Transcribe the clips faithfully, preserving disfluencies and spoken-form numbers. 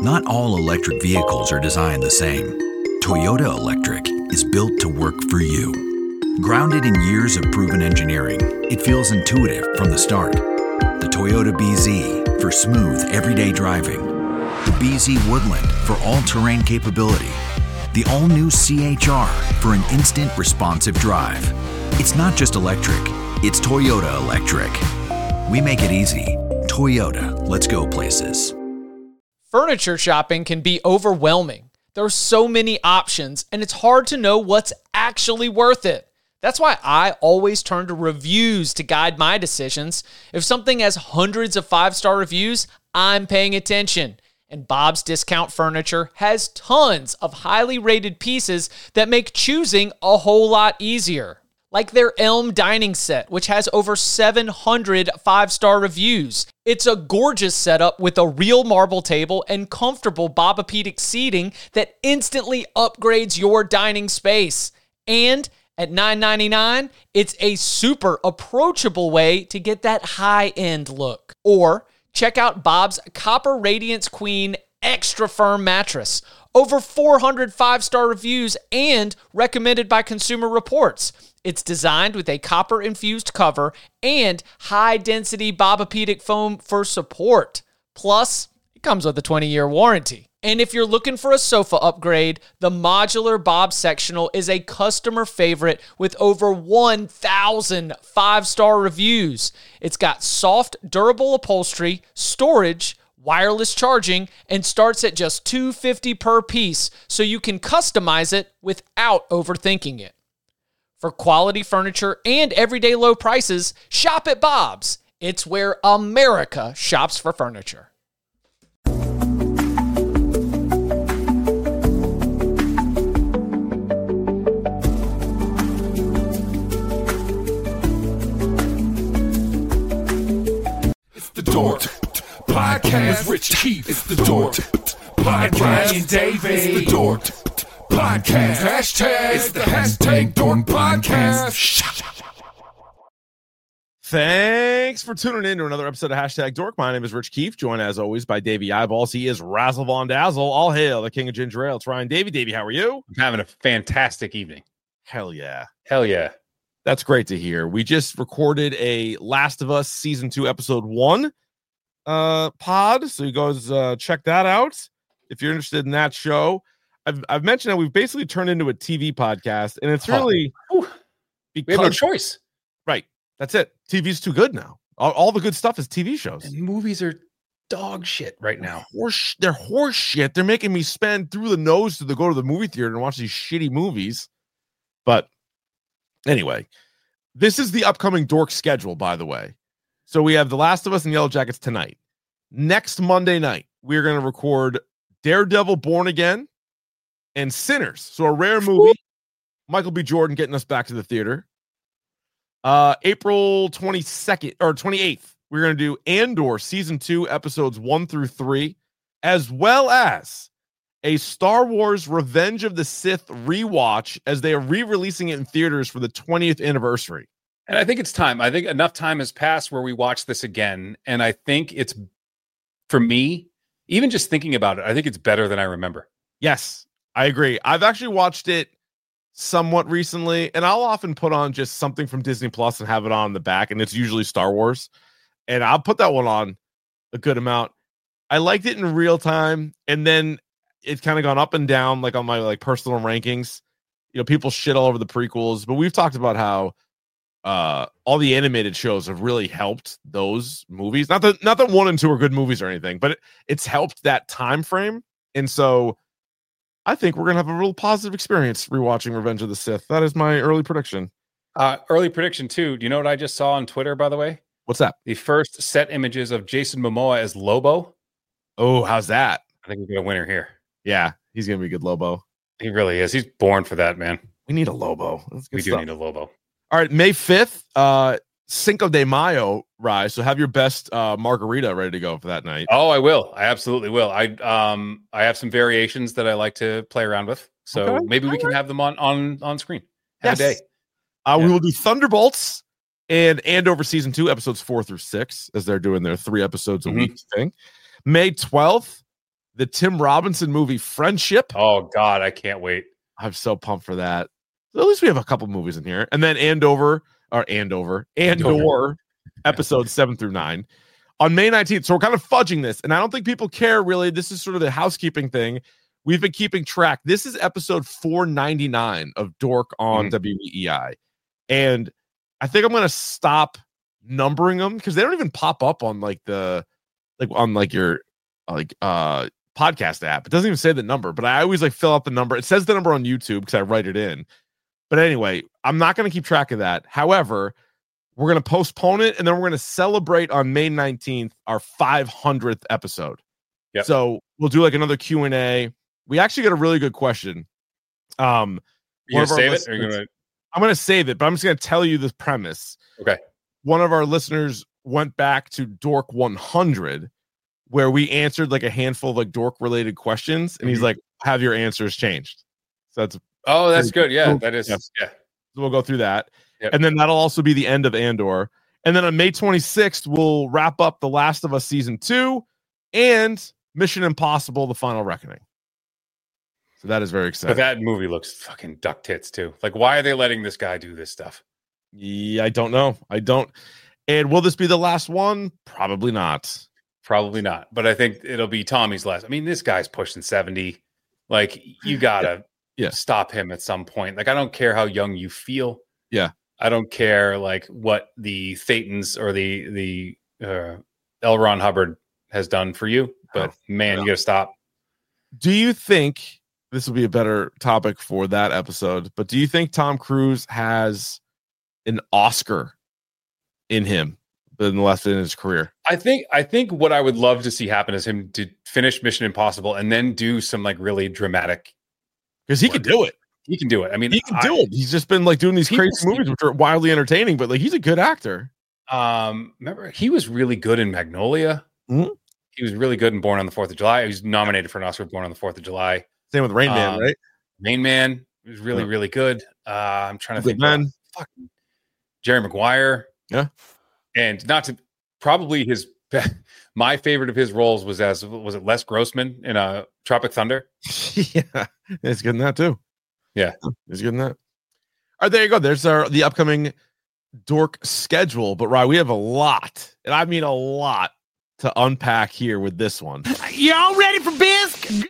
Not all electric vehicles are designed the same. Toyota Electric is built to work for you. Grounded in years of proven engineering, it feels intuitive from the start. The Toyota B Z for smooth, everyday driving. The B Z Woodland for all-terrain capability. The all-new C H R for an instant responsive drive. It's not just electric, it's Toyota Electric. We make it easy. Toyota, let's go places. Furniture shopping can be overwhelming. There are so many options, and it's hard to know what's actually worth it. That's why I always turn to reviews to guide my decisions. If something has hundreds of five-star reviews, I'm paying attention. And Bob's Discount Furniture has tons of highly rated pieces that make choosing a whole lot easier. Like their Elm dining set, which has over seven hundred five-star reviews. It's a gorgeous setup with a real marble table and comfortable Bobapedic seating that instantly upgrades your dining space. And at nine ninety-nine, it's a super approachable way to get that high-end look. Or check out Bob's Copper Radiance Queen Extra Firm Mattress. Over four hundred five-star reviews and recommended by Consumer Reports. It's designed with a copper-infused cover and high-density Bobapedic foam for support. Plus, it comes with a twenty-year warranty. And if you're looking for a sofa upgrade, the modular Bob Sectional is a customer favorite with over one thousand five-star reviews. It's got soft, durable upholstery, storage, wireless charging, and starts at just two hundred fifty dollars per piece, so you can customize it without overthinking it. For quality furniture and everyday low prices, shop at Bob's. It's where America shops for furniture. It's the Dork Podcast with Rich Keefe. It's the Dork Podcast. Ryan Davis. It's the Dork Podcast. Hashtag. It's the hashtag Dork Podcast. Thanks for tuning in to another episode of Hashtag Dork. My name is Rich Keefe, joined as always by Davey Eyeballs. He is Razzle Von Dazzle. All hail the king of ginger ale. It's Ryan Davey. Davey, how are you? I'm having a fantastic evening. Hell yeah. Hell yeah. That's great to hear. We just recorded a Last of Us Season two Episode one uh, pod, so you guys uh, check that out if you're interested in that show. I've, I've mentioned that we've basically turned into a T V podcast, and it's really oh. because, we have no choice. Right. That's it. T V's too good now. All, all the good stuff is T V shows. And movies are dog shit right now. Horse, they're horse shit. They're making me spend through the nose to the, go to the movie theater and watch these shitty movies. But anyway, this is the upcoming Dork schedule, by the way. So we have The Last of Us and Yellow Jackets tonight. Next Monday night, we're going to record Daredevil Born Again and Sinners. So a rare movie. Michael B. Jordan getting us back to the theater. Uh, April twenty-second or twenty-eighth, we're going to do Andor Season two, Episodes one through three, as well as a Star Wars Revenge of the Sith rewatch as they are re-releasing it in theaters for the twentieth anniversary. And I think it's time. I think enough time has passed where we watch this again. And I think it's, for me, even just thinking about it, I think it's better than I remember. Yes, I agree. I've actually watched it somewhat recently, and I'll often put on just something from Disney Plus and have it on the back, and it's usually Star Wars. And I'll put that one on a good amount. I liked it in real time, and then it's kind of gone up and down, like on my like personal rankings. You know, people shit all over the prequels, but we've talked about how uh all the animated shows have really helped those movies. Not that not that one and two are good movies or anything, but it, it's helped that time frame. And so I think we're gonna have a real positive experience rewatching Revenge of the Sith. That is my early prediction. Uh early prediction too. Do you know what I just saw on Twitter, by the way? What's that? The first set images of Jason Momoa as Lobo. Oh, how's that? I think we got a winner here. Yeah, he's gonna be a good Lobo. He really is. He's born for that, man. We need a Lobo. That's good we stuff. do need a Lobo. All right, May fifth, uh, Cinco de Mayo rise. So have your best uh, margarita ready to go for that night. Oh, I will. I absolutely will. I um I have some variations that I like to play around with. So Okay. maybe we can have them on on on screen. Have Yes. a day. Uh, Yeah. We will do Thunderbolts and Andover season two, episodes four through six, as they're doing their three episodes a Mhm. week thing. May twelfth, the Tim Robinson movie Friendship. Oh God, I can't wait. I'm so pumped for that. At least we have a couple movies in here. And then Andover, or Andover, Andor, episodes seven through nine. On May nineteenth, so we're kind of fudging this, and I don't think people care really. This is sort of the housekeeping thing. We've been keeping track. This is episode four ninety-nine of Dork on mm-hmm. W E I. And I think I'm going to stop numbering them because they don't even pop up on like the, like on like your like uh podcast app. It doesn't even say the number, but I always like fill out the number. It says the number on YouTube because I write it in. But anyway, I'm not going to keep track of that. However, we're going to postpone it, and then we're going to celebrate on May nineteenth our five hundredth episode. Yep. So we'll do like another Q and A. We actually got a really good question. Um, you gonna save it? Or you gonna... I'm going to save it, but I'm just going to tell you the premise. Okay. One of our listeners went back to Dork one hundred, where we answered like a handful of like Dork related questions, and mm-hmm. he's like, "Have your answers changed?" So that's oh, that's good. Yeah, that is. Yeah. yeah. So we'll go through that. Yep. And then that'll also be the end of Andor. And then on May twenty-sixth, we'll wrap up The Last of Us Season two and Mission Impossible, The Final Reckoning. So that is very exciting. But that movie looks fucking duck tits, too. Like, why are they letting this guy do this stuff? Yeah, I don't know. I don't. And will this be the last one? Probably not. Probably not. But I think it'll be Tommy's last. I mean, this guy's pushing seventy. Like, you got to yeah. Yeah. stop him at some point. Like, I don't care how young you feel. Yeah. I don't care like what the Thetans or the the uh, L. Ron Hubbard has done for you, but oh, man, yeah. you got to stop. Do you think this will be a better topic for that episode? But do you think Tom Cruise has an Oscar in him in the left in his career? I think I think what I would love to see happen is him to finish Mission Impossible and then do some like really dramatic, because he could do it. He can do it. I mean, he can do I, it. He's just been like doing these crazy movies, which are wildly entertaining, but like he's a good actor. Um, remember, he was really good in Magnolia. Mm-hmm. He was really good in Born on the Fourth of July. He was nominated for an Oscar for Born on the Fourth of July. Same with Rain Man, um, right? Rain Man was really, yeah. really good. Uh, I'm trying to good think. Man. Fuck. Jerry Maguire. Yeah. And not to probably his my favorite of his roles was as was it Les Grossman in uh, Tropic Thunder? Yeah, it's good in that too. Yeah, it's good in that. All right, there you go. There's our the upcoming Dork schedule. But Ryan, we have a lot, and I mean a lot, to unpack here with this one. Y'all ready for Bisque?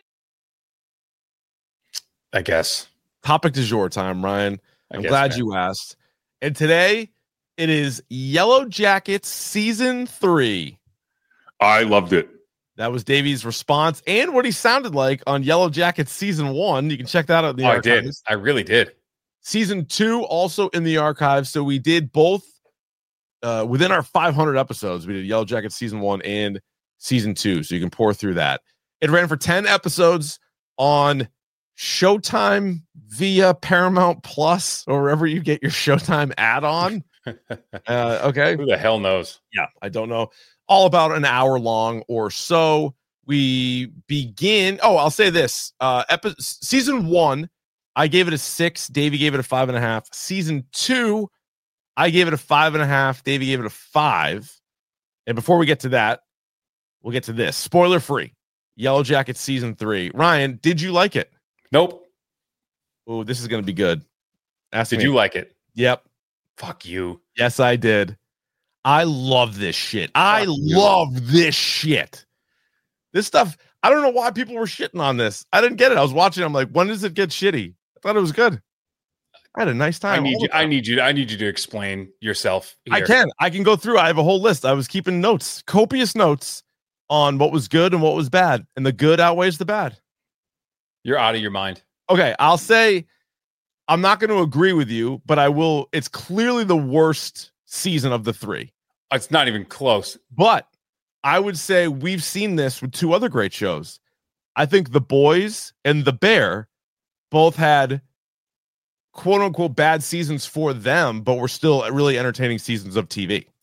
I guess. Topic du jour time, Ryan. I I'm guess, glad man. you asked. And today it is Yellow Jackets season three. I loved it. That was Davey's response and what he sounded like on Yellow Jackets season one. You can check that out in the oh, archives. I did. I really did. Season two also in the archives. So we did both uh, within our five hundred episodes. We did Yellow Jackets season one and season two. So you can pour through that. It ran for ten episodes on Showtime via Paramount Plus or wherever you get your Showtime add-on. uh, okay. Who the hell knows? Yeah, I don't know. All about an hour long or so. We begin. Oh, I'll say this. Uh, epi- season one, I gave it a six. Davey gave it a five and a half. Season two, I gave it a five and a half. Davey gave it a five. And before we get to that, we'll get to this. Spoiler free. Yellow Jackets season three. Ryan, did you like it? Nope. Oh, this is going to be good. Ask did me. you like it? Yep. Fuck you. Yes, I did. I love this shit. I love this shit. This stuff, I don't know why people were shitting on this. I didn't get it. I was watching. I'm like, when does it get shitty? I thought it was good. I had a nice time. I need you. I need you. I need you to explain yourself. Here. I can. I can go through. I have a whole list. I was keeping notes, copious notes on what was good and what was bad, and the good outweighs the bad. You're out of your mind. Okay, I'll say I'm not going to agree with you, but I will. It's clearly the worst season of the three. It's not even close. But I would say we've seen this with two other great shows. I think The Boys and The Bear both had quote unquote bad seasons for them, but were still really entertaining seasons of T V.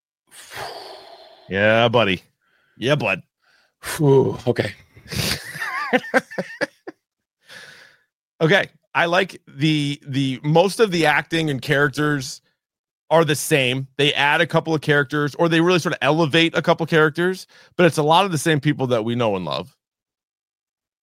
Yeah, buddy. Yeah, bud. Whew, okay. Okay. I like the the most of the acting and characters are the same. They add a couple of characters or they really sort of elevate a couple of characters, but it's a lot of the same people that we know and love.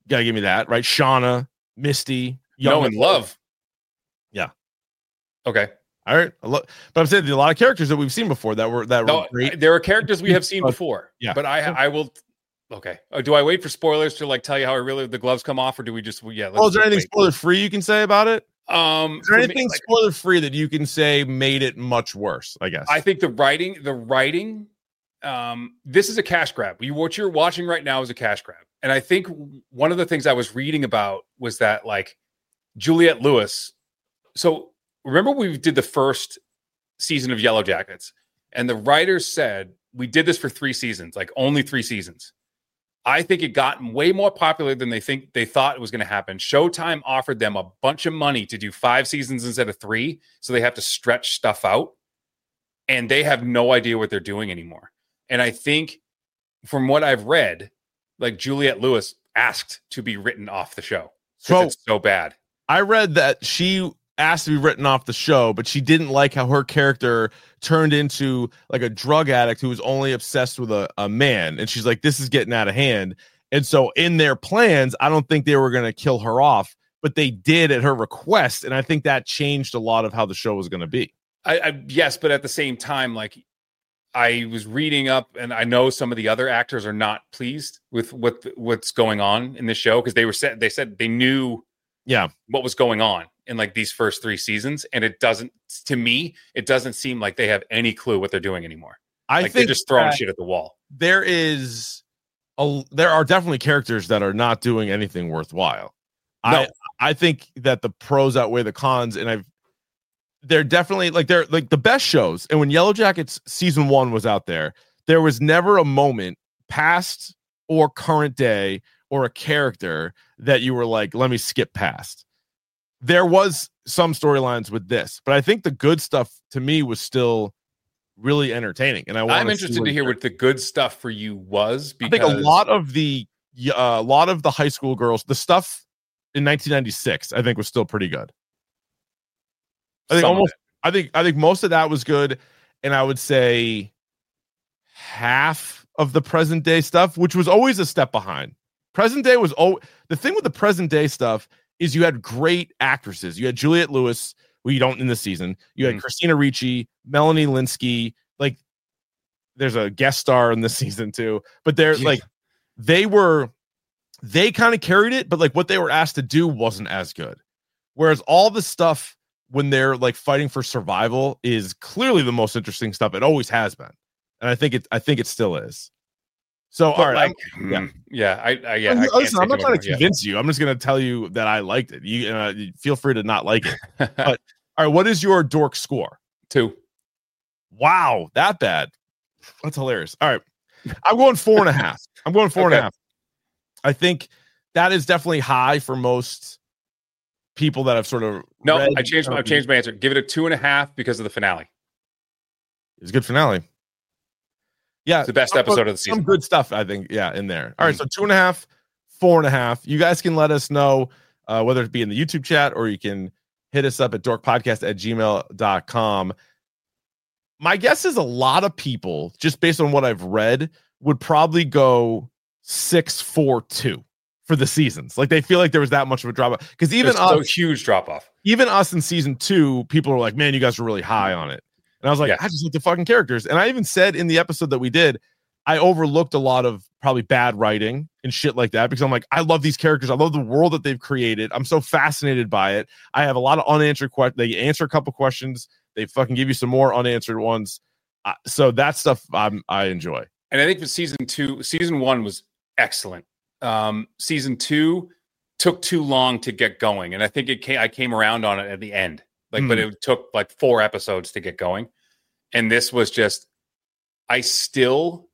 gotta give me that, right? Shauna, Misty, Young No, and Love. Yeah. Okay. All right. I lo- but I'm saying there's a lot of characters that we've seen before that were that No, were great. there are characters we have seen before. Yeah. But I I will. Okay. Oh, do I wait for spoilers to like tell you how I really the gloves come off, or do we just yeah? Let's Oh, is there anything wait. spoiler free you can say about it? Um, Is there for me, anything like, spoiler free that you can say made it much worse? I guess. I think the writing, the writing, um, this is a cash grab. You what you're watching right now is a cash grab, and I think one of the things I was reading about was that like Juliette Lewis. So remember we did the first season of Yellow Jackets, and the writers said we did this for three seasons, like only three seasons. I think it got way more popular than they think they thought it was going to happen. Showtime offered them a bunch of money to do five seasons instead of three, so they have to stretch stuff out, and they have no idea what they're doing anymore. And I think, from what I've read, like Juliette Lewis asked to be written off the show because So- it's so bad. I read that she asked to be written off the show, but she didn't like how her character turned into like a drug addict who was only obsessed with a, a man. And she's like, this is getting out of hand. And so in their plans, I don't think they were going to kill her off, but they did at her request. And I think that changed a lot of how the show was going to be. I, I yes, but at the same time, like I was reading up, and I know some of the other actors are not pleased with what what's going on in this show because they were said they said they knew Yeah. what was going on in like these first three seasons, and it doesn't to me it doesn't seem like they have any clue what they're doing anymore. I Like think they're just throwing that shit at the wall. there is a, there are definitely characters that are not doing anything worthwhile. No. I I think that the pros outweigh the cons, and I've they're definitely like they're like the best shows. And when Yellow Jackets season one was out there, there was never a moment, past or current day, or a character that you were like, let me skip past. There was some storylines with this, but I think the good stuff to me was still really entertaining. And I want I'm interested to hear what the good stuff for you was because I think a lot of the uh, a lot of the high school girls, the stuff in nineteen ninety-six, I think was still pretty good. I think some of almost. it. I think I think most of that was good, and I would say half of the present day stuff, which was always a step behind. Present day was oh the thing with the present day stuff is you had great actresses. You had Juliette Lewis, who you don't in this season. You had Mhm. Christina Ricci, Melanie Linsky. Like, there's a guest star in this season too, but they're Yeah. like they were they kind of carried it, but like what they were asked to do wasn't as good. Whereas all the stuff when they're like fighting for survival is clearly the most interesting stuff. It always has been, and I think it I think it still is. So But all right, like, I'm- yeah. mm, yeah, I, I yeah. I'm, I can't listen, say I'm not too trying much to more. convince you. I'm just going to tell you that I liked it. You uh, feel free to not like it. Yeah. But all right, what is your dork score? Two. Wow, that bad. That's hilarious. All right, I'm going four and a half. I'm going four and a Okay. half. I think that is definitely high for most people that have sort of No, read- I changed. my- I changed my answer. Give it a two and a half because of the finale. It's a good finale. Yeah, It's the best some- episode of the Some season. good stuff, I think. Yeah, in there. All right, Mhm. so two and a half, four and a half. You guys can let us know uh, whether it be in the YouTube chat or you can hit us up at dorkpodcast at gmail dot com. My guess is a lot of people, just based on what I've read, would probably go six, four, two for the seasons. Like they feel like there was that much of a drop off. Because even There's us, so huge drop off. even us in season two, people are like, man, you guys were really high on it. And I was like, Yeah. I just like the fucking characters. And I even said in the episode that we did, I overlooked a lot of probably bad writing and shit like that because I'm like, I love these characters. I love the world that they've created. I'm so fascinated by it. I have a lot of unanswered questions. They answer a couple questions. They fucking give you some more unanswered ones. Uh, so that stuff I'm, I enjoy. And I think for season two, season one was excellent. Um, season two took too long to get going, and I think it came. I came around on it at the end, like, but Mm. it took like four episodes to get going. And this was just, I still.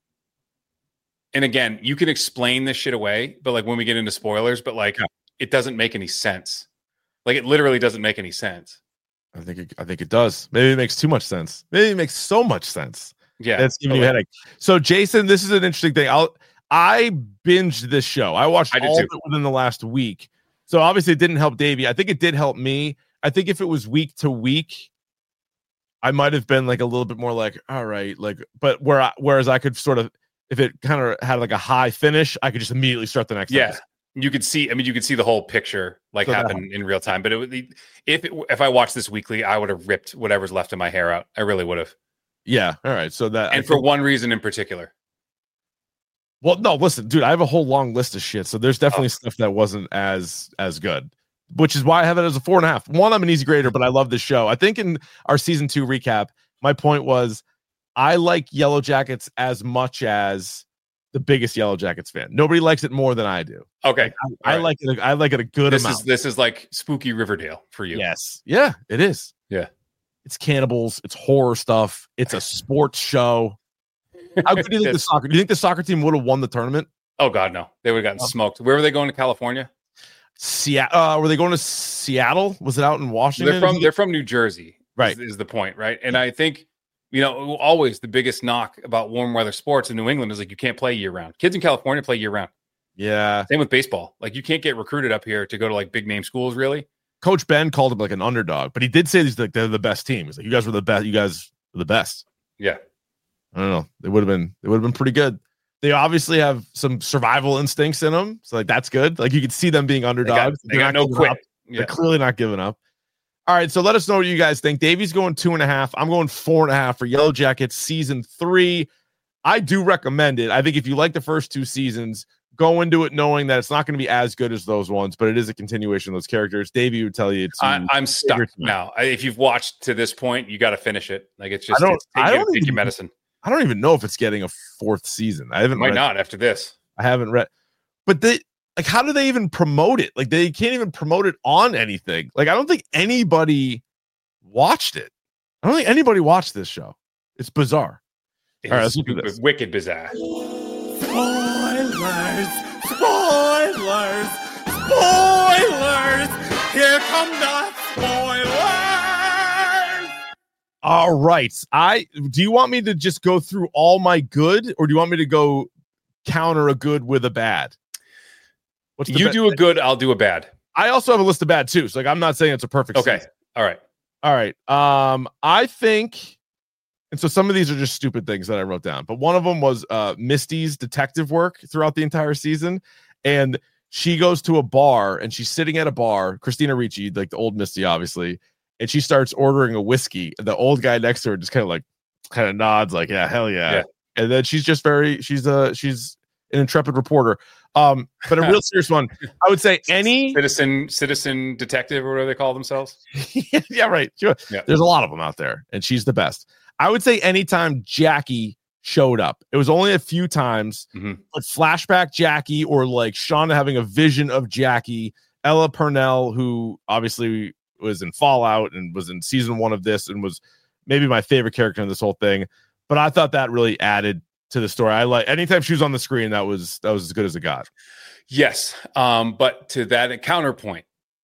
And again, you can explain this shit away, but like when we get into spoilers, but like Yeah. it doesn't make any sense. Like it literally doesn't make any sense. I think it, I think it does. Maybe it makes too much sense. Maybe it makes so much sense. Yeah, That's giving but you a like- headache. So, Jason, this is an interesting thing. I'll I binged this show. I watched I did all too. of it within the last week. So obviously it didn't help Davey. I think it did help me. I think if it was week to week, I might have been like a little bit more like, all right, like, but where I, whereas I could sort of, if it kind of had like a high finish, I could just immediately start the next Yeah. episode. You could see, I mean, you could see the whole picture like So that happen in real time. But it would be, if it, if I watched this weekly, I would have ripped whatever's left of my hair out. I really would have. Yeah. All right. So that And I for think- one reason in particular. well, no, listen, dude, I have a whole long list of shit. So there's definitely Oh. stuff that wasn't as as good, which is why I have it as a four and a half. One, I'm an easy grader, but I love this show. I think in our season two recap, my point was I like Yellow Jackets as much as the biggest Yellow Jackets fan. Nobody likes it more than I do. Okay. I, I right. like it. I like it a good This amount. is this is like spooky Riverdale for you. Yes. Yeah, it is. Yeah. It's cannibals. It's horror stuff. It's a sports show. How good do you think the soccer? Do you think the soccer team would have won the tournament? Oh God, no. They would have gotten Oh. smoked. Where were they going to California? Seattle. Uh, were they going to Seattle? Was it out in Washington? They're from they're from New Jersey. Right. Is, is the point, right? And I think, you know, always the biggest knock about warm weather sports in New England is like you can't play year round. Kids in California play year round. Yeah. Same with baseball. Like you can't get recruited up here to go to like big name schools, really. Coach Ben called him like an underdog, but he did say these like they're the best team. He's like, you guys were the best. You guys were the best. Yeah. I don't know. They would have been. They would have been pretty good. They obviously have some survival instincts in them, so like that's good. Like you could see them being They got, underdogs. they They're got not no giving quit. up. Yeah. They're clearly not giving up. All right, so let us know what you guys think. Davey's going two and a half. I'm going four and a half for Yellow Jackets season three. I do recommend it. I think if you like the first two seasons, go into it knowing that it's not going to be as good as those ones, but it is a continuation of those characters. Davey would tell you it's. I, I'm stuck favorite team. now. I, if you've watched to this point, you got to finish it. Like it's just I don't- it's, take, I you don't gotta take even- your medicine. I don't even know if it's getting a fourth season. I haven't Might read, not after this. I haven't read, but they like how do they even promote it? Like they can't even promote it on anything. Like I don't think anybody watched it. I don't think anybody watched this show. It's bizarre. It's All right, let's do stupid, this. wicked bizarre. Spoilers! Spoilers! Spoilers! Here come the spoilers! All right. I do you want me to just go through all my good, or do you want me to go counter a good with a bad? What's the You be- do a good, I'll do a bad. I also have a list of bad too. So like I'm not saying it's a perfect Okay. season. All right. All right. Um, I think, and so some of these are just stupid things that I wrote down, but one of them was uh Misty's detective work throughout the entire season. And she goes to a bar and she's sitting at a bar, Christina Ricci, like the old Misty, obviously, and she starts ordering a whiskey. The old guy next to her just kind of like kind of nods, like, yeah, hell yeah. Yeah. And then she's just very, she's a she's an intrepid reporter. Um, but a real serious one, I would say any Citizen, citizen detective, or whatever they call themselves. yeah, right. Sure. Yeah. There's a lot of them out there, and she's the best. I would say anytime Jackie showed up, it was only a few times, Mhm. but flashback Jackie or like Shauna having a vision of Jackie, Ella Purnell, who obviously was in Fallout and was in season one of this and was maybe my favorite character in this whole thing. But I thought that really added to the story. I like anytime she was on the screen, that was that was as good as it got. Yes. Um, but to that counterpoint,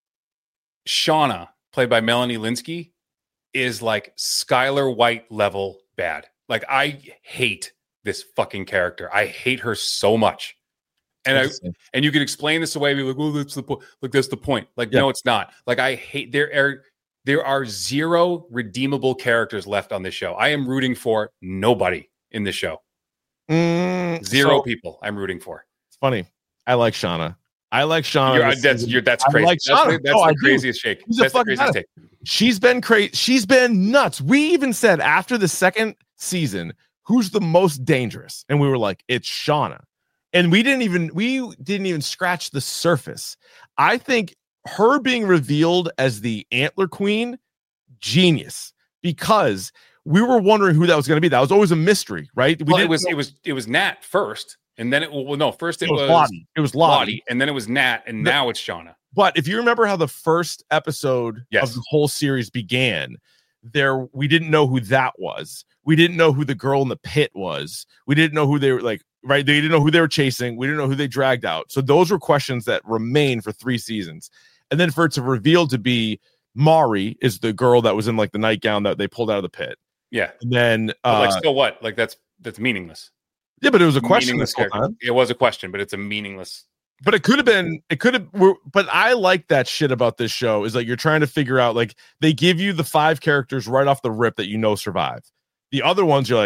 Shauna, played by Melanie Linsky, is like Skylar White level bad. Like I hate this fucking character. I hate her so much. And I and you can explain this away, be like, "Oh, that's the point." Like that's the point. Like, Yeah. no, it's not. Like I hate there are there are zero redeemable characters left on this show. I am rooting for nobody in this show. Mm, Zero so, people I'm rooting for. it's funny. I like Shauna. I like Shauna. You're, this that's season. you're, that's I crazy. like that's Shauna. the, that's No, I the do. craziest shake. He's a That's the fucking craziest guy. take. She's been crazy. She's been nuts. We even said after the second season, who's the most dangerous? And we were like, it's Shauna. And we didn't even we didn't even scratch the surface. I think her being revealed as the Antler Queen, genius, because we were wondering who that was going to be. That was always a mystery, right? We Well, it didn't was know- it was it was Nat first, and then it well no first it, it was was Lottie. It was Lottie. Lottie, and then it was Nat, and The- now it's Shauna. But if you remember how the first episode Yes. of the whole series began, there we didn't know who that was. We didn't know who the girl in the pit was. We didn't know who they were like, right? They didn't know who they were chasing. We didn't know who they dragged out. So those were questions that remain for three seasons. And then for it to reveal to be Mari is the girl that was in like the nightgown that they pulled out of the pit. Yeah, And then but uh like still what? Like that's that's meaningless. yeah, but it was a question Meaningless this whole character. time. It was a question, but it's a meaningless. But it could have been, it could have, we're, but I like that shit about this show is like you're trying to figure out, like, they give you the five characters right off the rip that you know survive. The other ones, you're like,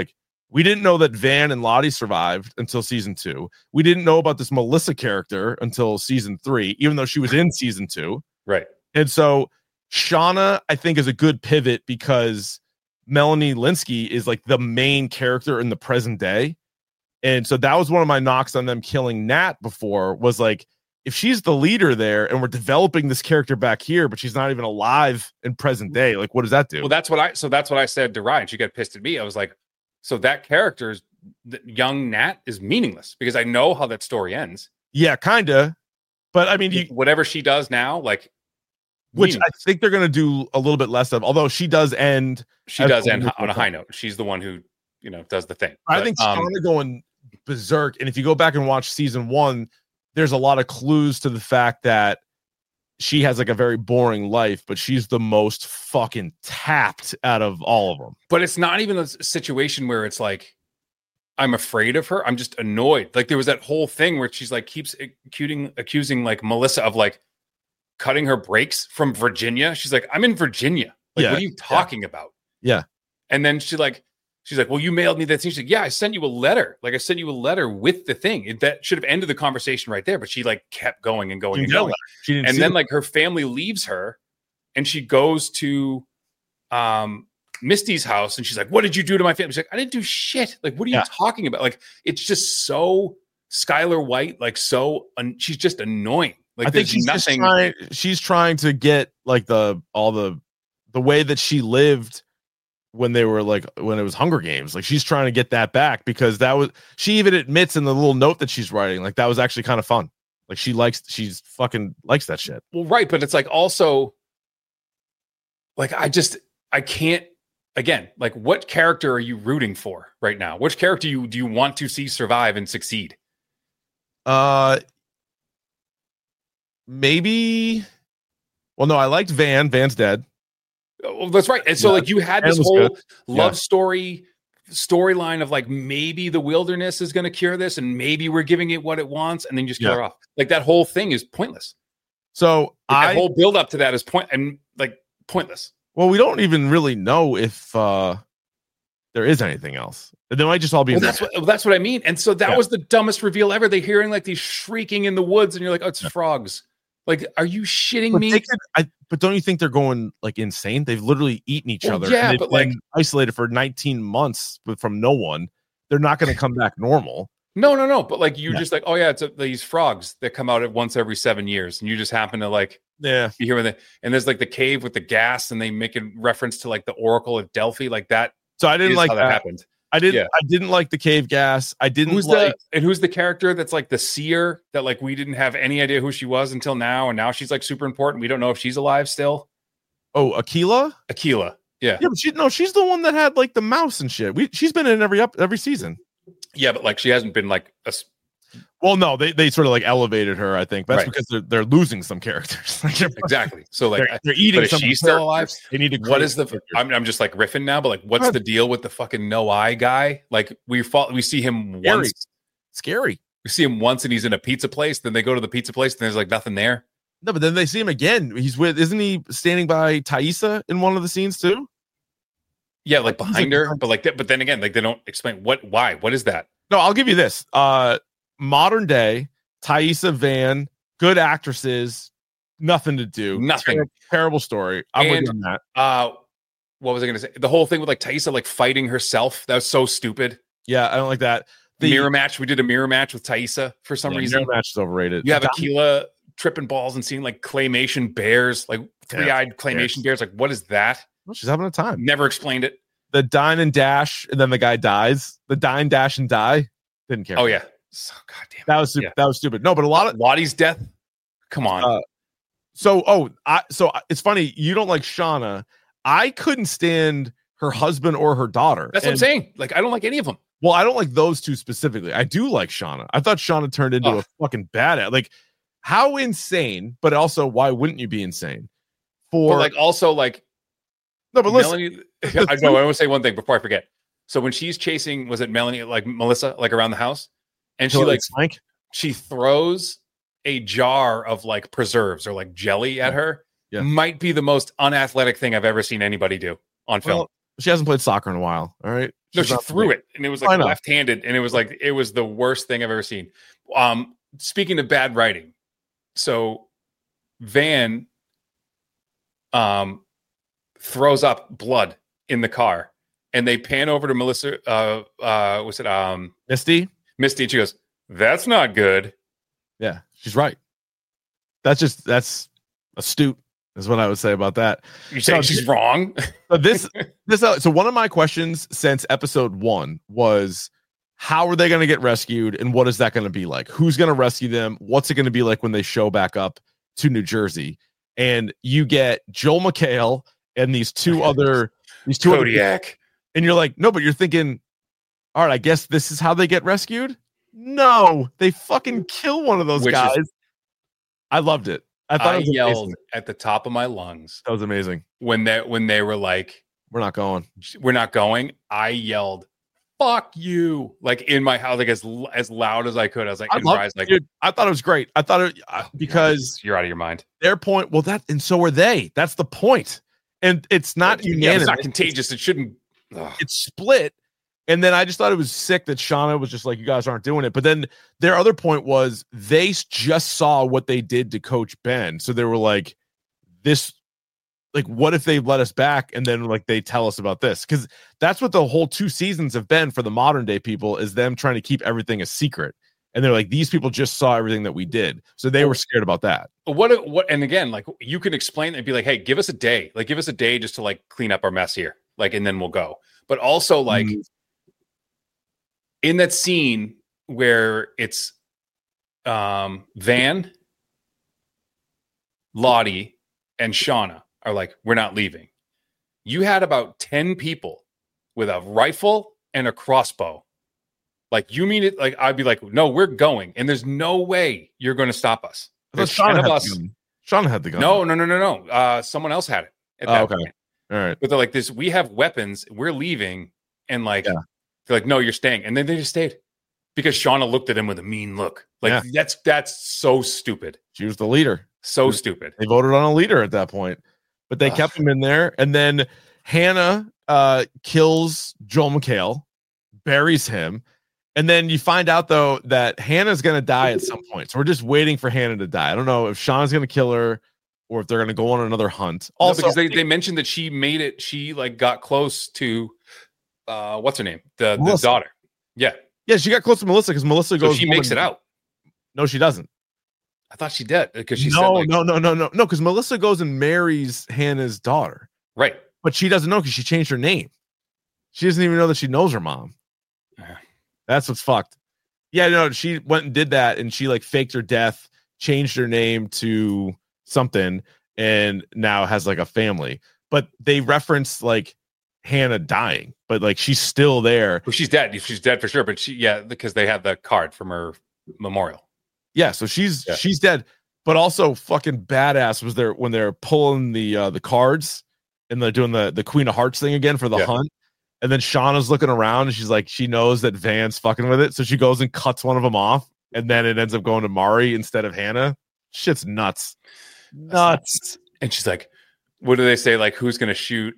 We didn't know that Van and Lottie survived until season two. We didn't know about this Melissa character until season three, even though she was in season two. Right. And so Shauna, I think, is a good pivot because Melanie Linsky is like the main character in the present day. And so that was one of my knocks on them killing Nat before, was like, if she's the leader there and we're developing this character back here, but she's not even alive in present day, like, what does that do? Well, that's what I, so that's what I said to Ryan. She got pissed at me. I was like, so that character's the young Nat is meaningless because I know how that story ends. Yeah, kind of. But I mean, you, whatever she does now, like, which I think they're going to do a little bit less of, although she does end. She does end on a high note. She's the one who, you know, does the thing. I but, think um, Shauna going berserk. And if you go back and watch season one, there's a lot of clues to the fact that she has like a very boring life, but she's the most fucking tapped out of all of them. But it's not even a situation where it's like, I'm afraid of her. I'm just annoyed. Like there was that whole thing where she's like, keeps accusing, accusing like Melissa of like cutting her brakes from Virginia. She's like, I'm in Virginia. Like, Yeah, what are you talking yeah. about? Yeah. And then she like, she's like, well, you mailed me that thing. She's like, yeah, I sent you a letter. Like I sent you a letter with the thing. It, that should have ended the conversation right there. But she like kept going and going She and didn't going. She didn't And see then it. like her family leaves her and she goes to um, Misty's house and she's like, what did you do to my family? She's like, I didn't do shit. Like, what are you Yeah. talking about? Like, it's just so Skylar White, like so, un- she's just annoying. Like I think there's she's just nothing. trying, she's trying to get like the all the the way that she lived when they were like when it was Hunger Games. Like she's trying to get that back because that was, she even admits in the little note that she's writing, like that was actually kind of fun. Like she likes, she's fucking likes that shit. Well, right. But it's like also like, I just, I can't, again, like what character are you rooting for right now? Which character you do you want to see survive and succeed? Uh, maybe. Well, no, I liked Van. Van's dead. Oh, that's right. And so Yeah. like you had Van this was whole good. love Yeah. story storyline of like maybe the wilderness is going to cure this and maybe we're giving it what it wants and then just kill Yeah. her off. Like that whole thing is pointless. So Like, I that whole build up to that is point and like pointless. well, we don't even really know if uh there is anything else. They might just all be. Well, in that's their what that's what I mean. And so that Yeah. was the dumbest reveal ever. They're hearing like these shrieking in the woods and you're like, oh, it's frogs. Like, are you shitting But, me? they could, I, but don't you think they're going like insane? They've literally eaten each Well, other. yeah, and they've but, been like- isolated for nineteen months with, from no one. They're not going to come back normal. No, no, no. But like you're Yeah. just like, oh yeah, it's a, these frogs that come out at once every seven years, and you just happen to like Yeah, be here with it. And there's like the cave with the gas, and they make a reference to like the Oracle at Delphi, like that. so I didn't Is like how that. that happened. I didn't. Yeah. I didn't like the cave gas. I didn't Who's like. the and who's the character that's like the seer that like we didn't have any idea who she was until now, and now she's like super important. We don't know if she's alive still. Oh, Aquila. Aquila, yeah, Yeah, but she no, she's the one that had like the mouse and shit. We she's been in every up every season. yeah, but like she hasn't been like a, s- Well, no, they, they sort of like elevated her. I think that's Right. because they're they're losing some characters. Like, they're, exactly. So like, they're, they're eating. but is some she still alive? characters. They need to. what create is the? characters. I'm I'm just like riffing now, but like, what's What? the deal with the fucking no eye guy? Like we fall, we see him Scary. once. Scary. We see him once, and he's in a pizza place. Then they go to the pizza place, and there's like nothing there. No, but then they see him again. He's with, isn't he standing by Thaisa in one of the scenes too? Yeah, like He's, behind like, her, behind- but like, that, but then again, like they don't explain what, why, what is that? No, I'll give you this. Uh, modern day Thaisa Van, good actresses, nothing to do. Nothing. Ter- terrible story. I'm with And- you on that. Uh, what was I going to say? The whole thing with like Thaisa like fighting herself. That was so stupid. Yeah, I don't like that. The mirror match. We did a mirror match with Thaisa for some yeah, reason. mirror match is overrated. You have Di- Aquila tripping balls and seeing like claymation bears, like three-eyed claymation bears. Like, what is that? Well, she's having a time. Never explained it. The dine and dash, and then the guy dies. The dine, dash, and die. Didn't care. Oh yeah. So goddamn. that was stupid. Yeah. That was stupid. No, but a lot of Lottie's death. Come on. Uh, so oh, I so it's funny you don't like Shauna. I couldn't stand her husband or her daughter. That's what I'm And- saying. Like, I don't like any of them. Well, I don't like those two specifically. I do like Shauna. I thought Shauna turned into Ugh. a fucking badass. Like, how insane, but also why wouldn't you be insane? For But like, also like, no, but listen, Melanie. I know. I want to say one thing before I forget. So when she's chasing, was it Melanie, like Melissa, like around the house, and she Hillary like Swank? she throws a jar of like preserves or like jelly at her. Yeah. Might be the most unathletic thing I've ever seen anybody do on film. Well, she hasn't played soccer in a while. All right, No, She's she not threw great. it, and it was I like know. left-handed, and it was like it was the worst thing I've ever seen. Um, speaking of bad writing, so Van um throws up blood in the car, and they pan over to Melissa. Uh, uh, what's it? Um, Misty. Misty. And she goes, "That's not good." Yeah, she's right. That's just that's astute, is what I would say about that. You saying So- she's wrong? So this this uh, so one of my questions since episode one was, how are they going to get rescued, and what is that going to be like? Who's going to rescue them? What's it going to be like when they show back up to New Jersey? And you get Joel McHale and these two other these two other, Kodiak. and you're like, no, but you're thinking, all right, I guess this is how they get rescued. No, they fucking kill one of those Which is- guys. I loved it. I thought I it was yelled amazing. at the top of my lungs That was amazing. when they when they were like, We're not going. "We're not going." I yelled, "Fuck you!" Like in my house, like as as loud as I could. I was like, I and loved Brian's it, like, dude. I thought it was great. I thought it uh, because you're out of your mind. their point. Well, that and so are they. That's the point. And it's not Yeah, unanimous. it's not contagious. It shouldn't. Ugh. It's split. And then I just thought it was sick that Shauna was just like, you guys aren't doing it. But then their other point was they s- just saw what they did to Coach Ben. So they were like, this, like, what if they let us back? And then like they tell us about this? Because that's what the whole two seasons have been for the modern day people, is them trying to keep everything a secret. And they're like, these people just saw everything that we did. So they were scared about that. What what and again, like you can explain and be like, hey, give us a day, like give us a day just to like clean up our mess here, like, and then we'll go. But also, like Mhm. in that scene where it's um Van, Lottie, and Shauna are like, we're not leaving. You had about ten people with a rifle and a crossbow. Like, you mean it? Like, I'd be like, no, we're going, and there's no way you're going to stop us. I thought There's Shauna ten of had us. the gun. Shauna had the gun. No, no, no, no, no. Uh, someone else had it. At Oh, that okay. point. All right. But they're like, this, we have weapons, we're leaving. And like, Yeah. they're like, no, you're staying. And then they just stayed because Shauna looked at him with a mean look. Like, Yeah. that's that's so stupid. She was the leader. So stupid. They voted on a leader at that point, but they Ugh. kept him in there. And then Hannah uh, kills Joel McHale, buries him. And then you find out, though, that Hannah's going to die at some point. So we're just waiting for Hannah to die. I don't know if Sean's going to kill her or if they're going to go on another hunt. No, Also, because they, they mentioned that she made it, she like got close to uh what's her name? The, the Melissa. daughter. Yeah. yeah, she got close to Melissa because Melissa So goes. she makes it out. No, she doesn't. I thought she did because she said no, like, no, no, no, no, no, because Melissa goes and marries Hannah's daughter, right. but she doesn't know because she changed her name. She doesn't even know that she knows her mom. Yeah. That's what's fucked. Yeah, no, she went and did that, and she like faked her death, changed her name to something, and now has like a family. But they reference like Hannah dying, but like she's still there. Well, she's dead. She's dead for sure. But she, yeah, because they have the card from her memorial. Yeah, so she's Yeah. she's dead. But also fucking badass was there when they're pulling the uh, the cards and they're doing the the Queen of Hearts thing again for the Yeah. hunt. And then Shauna's looking around and she's like, she knows that Van's fucking with it. So she goes and cuts one of them off. And then it ends up going to Mari instead of Hannah. Shit's nuts. Nuts. And she's like, what do they say? Like, who's going to shoot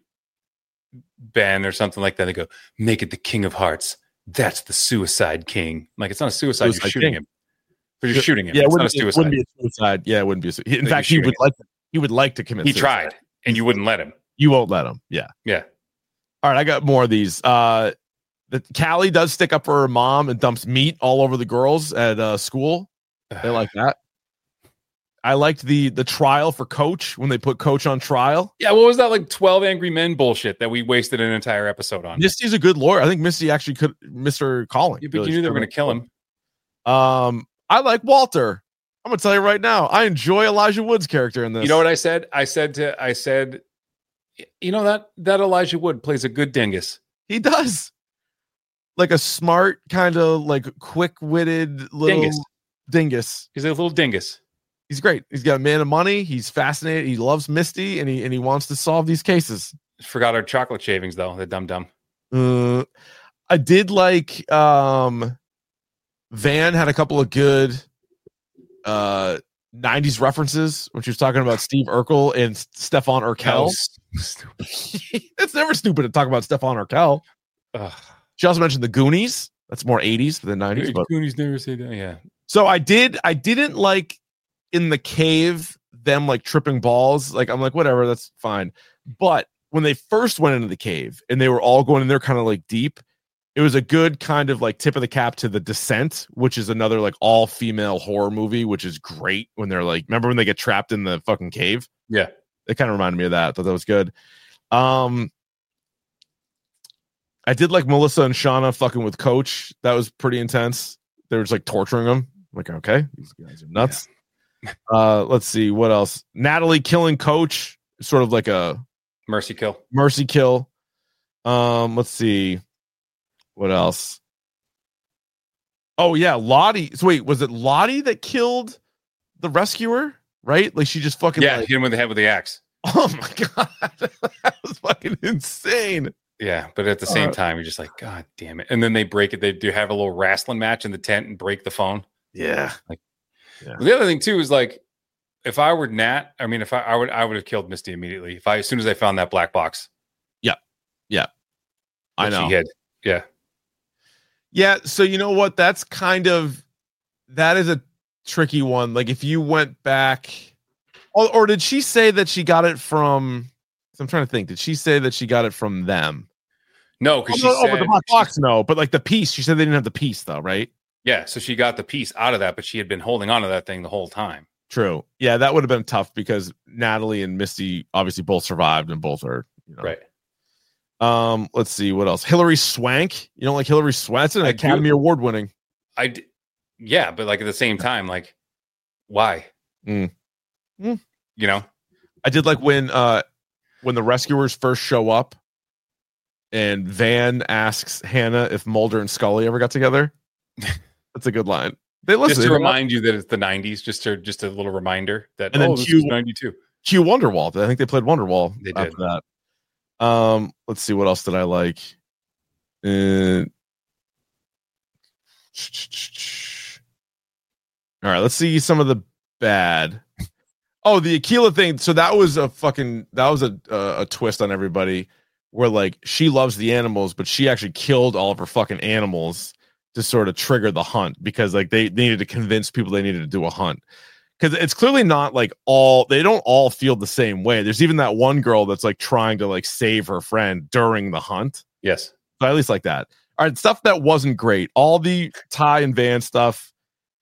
Ben or something like that? They go, make it the King of Hearts. That's the Suicide King. I'm like, it's not a suicide. Suicide you're shooting King. him. But you're shooting him. Yeah, it it's not a wouldn't, it suicide. wouldn't be a suicide. Yeah, it wouldn't be a suicide. In Like fact, you're he would shooting like he would like to commit he suicide. tried, and you wouldn't let him. You won't let him. Yeah. Yeah. All right, I got more of these. Uh the Callie does stick up for her mom and dumps meat all over the girls at uh, school. They like that. I liked the the trial for Coach when they put Coach on trial. Yeah, what was that like twelve Angry Men bullshit that we wasted an entire episode on? Misty's a good lawyer. I think Misty actually could Mister Calling. Yeah, but you knew they were going to kill him. Um, I like Walter. I'm gonna tell you right now. I enjoy Elijah Wood's character in this. You know what I said? I said to I said, you know that that Elijah Wood plays a good dingus. He does. Like a smart, kind of like quick-witted little Dingus. dingus. He's a little dingus. He's great. He's got a man of money. He's fascinated. He loves Misty, and he and he wants to solve these cases. Forgot our chocolate shavings though. The dum dum. Uh, I did like um, Van had a couple of good uh, nineties references when she was talking about Steve Urkel and Stefan Urkel. It's never stupid to talk about Stefan Urkel. Ugh. She also mentioned the Goonies. That's more eighties than nineties. But... Goonies never say that. Yeah. So I did. I didn't like in the cave them like tripping balls. Like I'm like whatever, that's fine. But when they first went into the cave and they were all going in there kind of like deep, it was a good kind of like tip of the cap to The Descent, which is another like all female horror movie, which is great when they're like, remember when they get trapped in the fucking cave? Yeah. It kind of reminded me of that. I thought that was good. Um, I did like Melissa and Shauna fucking with Coach. That was pretty intense. They were just like torturing him. I'm like, okay, these guys are nuts. Yeah. uh, let's see what else. Natalie killing Coach, sort of like a mercy kill. Mercy kill. Um, let's see what else. Oh yeah, Lottie. So wait, was it Lottie that killed the rescuer? Right? Like she just fucking yeah, like, hit him with the head with the axe. Oh my god, that was fucking insane. Yeah, but at the same uh, time, you're just like, God damn it! And then they break it. They do have a little wrestling match in the tent and break the phone. Yeah. Like yeah. Well, the other thing too is like, if I were Nat, I mean, if I, I would, I would have killed Misty immediately. If I, as soon as I found that black box. Yeah. Yeah. I know. She hid. Yeah. Yeah. So you know what? That's kind of that is a tricky one. Like if you went back, or, or did she say that she got it from? I'm trying to think. Did she say that she got it from them? No, because oh, she no, said, oh, but the black box, no. But like the piece, she said they didn't have the piece though, right? Yeah. So she got the piece out of that, but she had been holding on to that thing the whole time. True. Yeah, that would have been tough because Natalie and Misty obviously both survived and both are, you know. Right. Um, let's see what else. Hillary Swank. You don't like Hillary Swank? That's an I Academy do. Award winning. I d- yeah, but like at the same time, like why? Mm. Mm. You know, I did like when uh when the rescuers first show up and Van asks Hannah if Mulder and Scully ever got together. That's a good line. They listen, just to remind you that it's the nineties, just to just a little reminder that and then oh, Q, this is ninety-two. Q Wonderwall. I think they played Wonderwall they after did. that. Um, let's see what else did I like. Uh, all right, let's see some of the bad. Oh, the Aquila thing. So that was a fucking that was a uh, a twist on everybody. Where like she loves the animals, but she actually killed all of her fucking animals to sort of trigger the hunt because like they, they needed to convince people they needed to do a hunt. Because it's clearly not like all they don't all feel the same way. There's even that one girl that's like trying to like save her friend during the hunt. Yes. But at least like that. All right, stuff that wasn't great. All the Ty and Van stuff.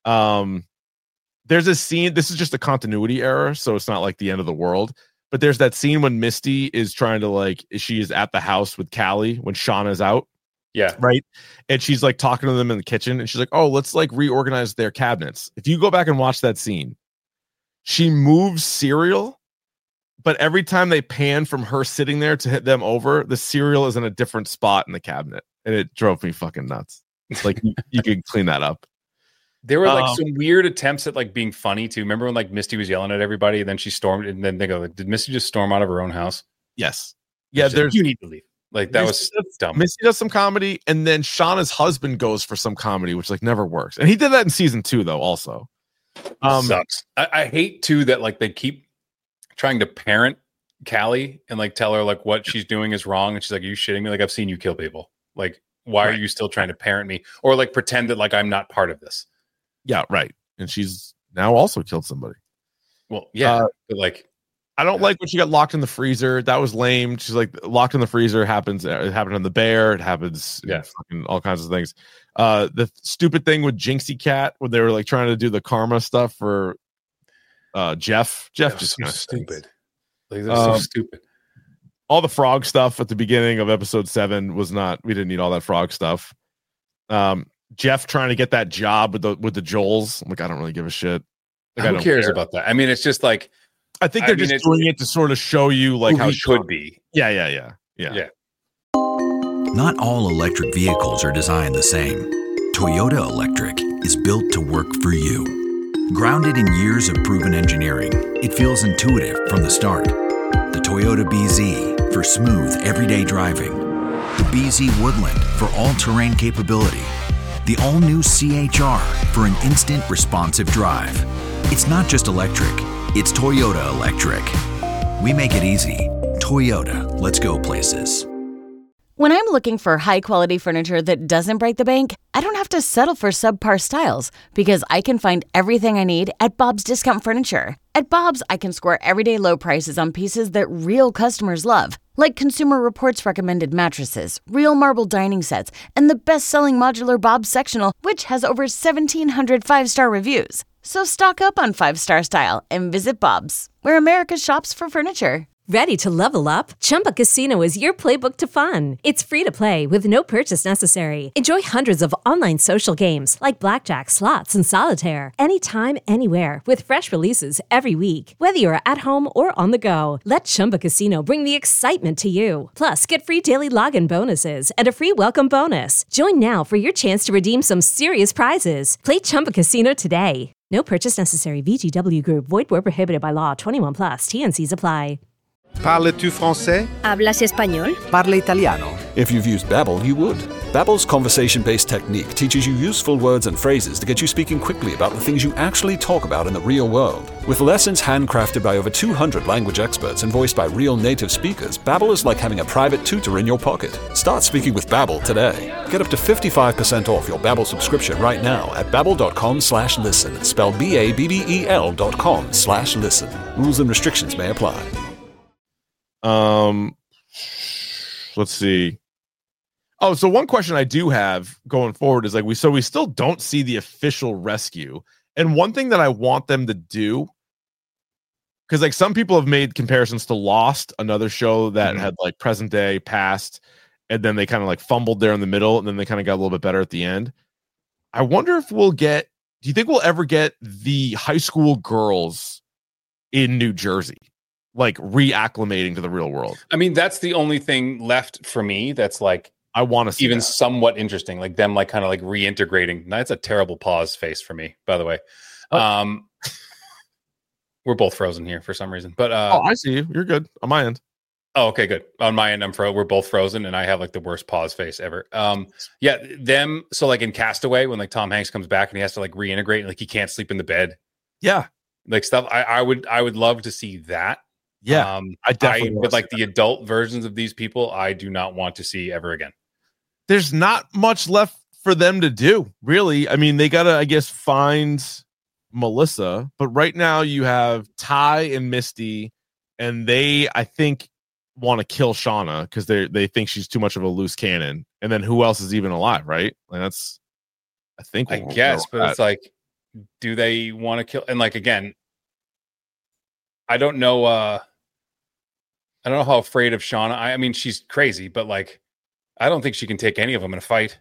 Um, there's a scene. This is just a continuity error, so it's not like the end of the world. But there's that scene when Misty is trying to like she is at the house with Callie when Shauna's out. Yeah. Right. And she's like talking to them in the kitchen and she's like, oh, let's like reorganize their cabinets. If you go back and watch that scene, she moves cereal, but every time they pan from her sitting there to hit them over, the cereal is in a different spot in the cabinet. And it drove me fucking nuts. Like you, you could clean that up. There were like um, some weird attempts at like being funny too. Remember when like Misty was yelling at everybody and then she stormed and then they go, like, did Misty just storm out of her own house? Yes. Yeah. She's There's like, you need to leave. Like that Misty was does, dumb. Misty does some comedy, and then Shauna's husband goes for some comedy, which like never works. And he did that in season two, though. Also, um, sucks. I, I hate too that like they keep trying to parent Callie and like tell her like what she's doing is wrong, and she's like, "Are you shitting me? Like I've seen you kill people. Like why right. are you still trying to parent me or like pretend that like I'm not part of this?" Yeah, right. And she's now also killed somebody. Well, yeah, uh, but like. I don't like when she got locked in the freezer. That was lame. She's like locked in the freezer happens. It happened on the bear. It happens. Yeah. Fucking all kinds of things. Uh, the stupid thing with Jinxie Cat where they were like trying to do the karma stuff for uh, Jeff. Jeff just so stupid. Like, um, so stupid. All the frog stuff at the beginning of episode seven was not, we didn't need all that frog stuff. Um, Jeff trying to get that job with the, with the Joels. I'm like, I don't really give a shit. Like, Who I don't cares care. about that? I mean, it's just like, I think they're I mean, just doing it to sort of show you like how he could be. Yeah, yeah, yeah, yeah. Yeah. Not all electric vehicles are designed the same. Toyota Electric is built to work for you. Grounded in years of proven engineering, it feels intuitive from the start. The Toyota B Z for smooth, everyday driving. The B Z Woodland for all-terrain capability. The all-new C H R for an instant responsive drive. It's not just electric. It's Toyota Electric. We make it easy. Toyota, let's go places. When I'm looking for high-quality furniture that doesn't break the bank, I don't have to settle for subpar styles because I can find everything I need at Bob's Discount Furniture. At Bob's, I can score everyday low prices on pieces that real customers love, like Consumer Reports recommended mattresses, real marble dining sets, and the best-selling modular Bob's sectional, which has over seventeen hundred five-star reviews. So stock up on five-star style and visit Bob's, where America shops for furniture. Ready to level up? Chumba Casino is your playbook to fun. It's free to play with no purchase necessary. Enjoy hundreds of online social games like blackjack, slots, and solitaire anytime, anywhere with fresh releases every week. Whether you're at home or on the go, let Chumba Casino bring the excitement to you. Plus, get free daily login bonuses and a free welcome bonus. Join now for your chance to redeem some serious prizes. Play Chumba Casino today. No purchase necessary. V G W Group. Void where prohibited by law. twenty-one plus. T N Cs apply. Parles-tu français? ¿Hablas español? Parla italiano. If you've used Babbel, you would. Babbel's conversation-based technique teaches you useful words and phrases to get you speaking quickly about the things you actually talk about in the real world. With lessons handcrafted by over two hundred language experts and voiced by real native speakers, Babbel is like having a private tutor in your pocket. Start speaking with Babbel today. Get up to fifty-five percent off your Babbel subscription right now at babbel.com slash listen. Spell B A B B E L dot com slash listen. Rules and restrictions may apply. Um, let's see. Oh, so one question I do have going forward is like we so we still don't see the official rescue. And one thing that I want them to do, because like some people have made comparisons to Lost, another show that mm-hmm. had like present day, past, and then they kind of like fumbled there in the middle, and then they kind of got a little bit better at the end. I wonder if we'll get. Do you think we'll ever get the high school girls in New Jersey? Like reacclimating to the real world. I mean, that's the only thing left for me that's like I want to see even that. somewhat interesting, like them like kind of like reintegrating. That's a terrible pause face for me, by the way. Oh. Um we're both frozen here for some reason. But uh oh, I see you. You're good on my end. Oh, okay, good. On my end, I'm fro. We're both frozen, and I have like the worst pause face ever. Um, yeah, them. So like in Castaway, when like Tom Hanks comes back and he has to like reintegrate, and like he can't sleep in the bed. Yeah, like stuff. I, I would, I would love to see that. Yeah, um, I definitely. I, but like the adult versions of these people, I do not want to see ever again. There's not much left for them to do, really. I mean, they gotta, I guess, find Melissa, but right now you have Ty and Misty, and they, I think, want to kill Shauna because they they think she's too much of a loose cannon. And then who else is even alive, right? Like that's, I think, I guess, but it's like, do they want to kill? And like again, I don't know. uh I don't know how afraid of Shauna. I, I mean, she's crazy, but like, I don't think she can take any of them in a fight.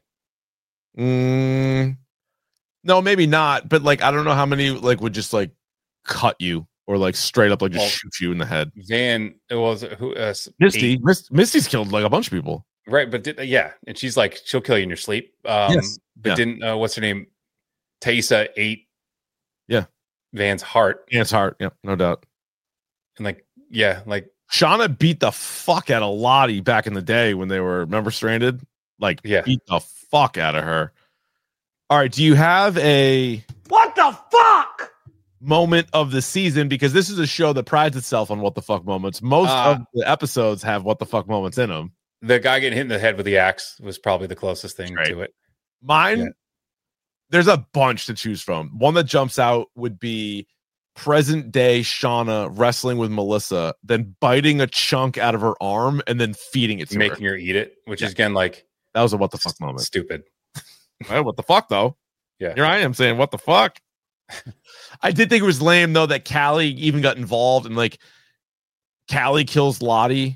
Mm, no, maybe not. But like, I don't know how many like would just like cut you or like straight up like just well, shoot you in the head. Van, it was who? Uh, Misty. Mist, Misty's killed like a bunch of people, right? But did, yeah, and she's like she'll kill you in your sleep. Um, yes. But yeah. didn't uh, what's her name? Taissa ate. Yeah, Van's heart. Van's heart. Yeah, no doubt. And like, yeah, like. Shauna beat the fuck out of Lottie back in the day when they were, remember, stranded? Like, yeah. beat the fuck out of her. All right, do you have a what the fuck moment of the season? Because this is a show that prides itself on what the fuck moments. Most uh, of the episodes have what the fuck moments in them. The guy getting hit in the head with the axe was probably the closest thing right. to it. Mine, yeah. There's a bunch to choose from. One that jumps out would be present day Shauna wrestling with Melissa, then biting a chunk out of her arm and then feeding it to making her. her eat it, which yeah. is again like that was a what the fuck moment. Stupid. Well, what the fuck though? Yeah, here I am saying what the fuck. I did think it was lame though that Callie even got involved and like Callie kills Lottie.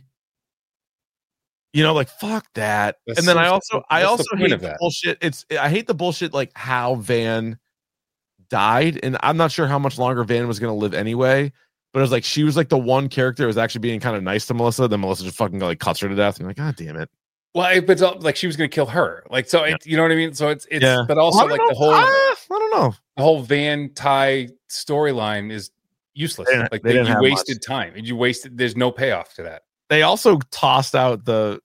You know, like fuck that. That's and then so I also stupid. I What's also the hate the bullshit. It's I hate the bullshit like how Van died, and I'm not sure how much longer Van was going to live anyway, but it was like she was like the one character that was actually being kind of nice to Melissa, then Melissa just fucking like cuts her to death. And you're like, god damn it. Well, but it's like she was going to kill her, like so. Yeah. It, you know what I mean? So it's it's, yeah. but also well, like the whole uh, I don't know, the whole Van Ty storyline is useless. They like they they, you wasted much. time. You wasted. There's no payoff to that. They also tossed out the.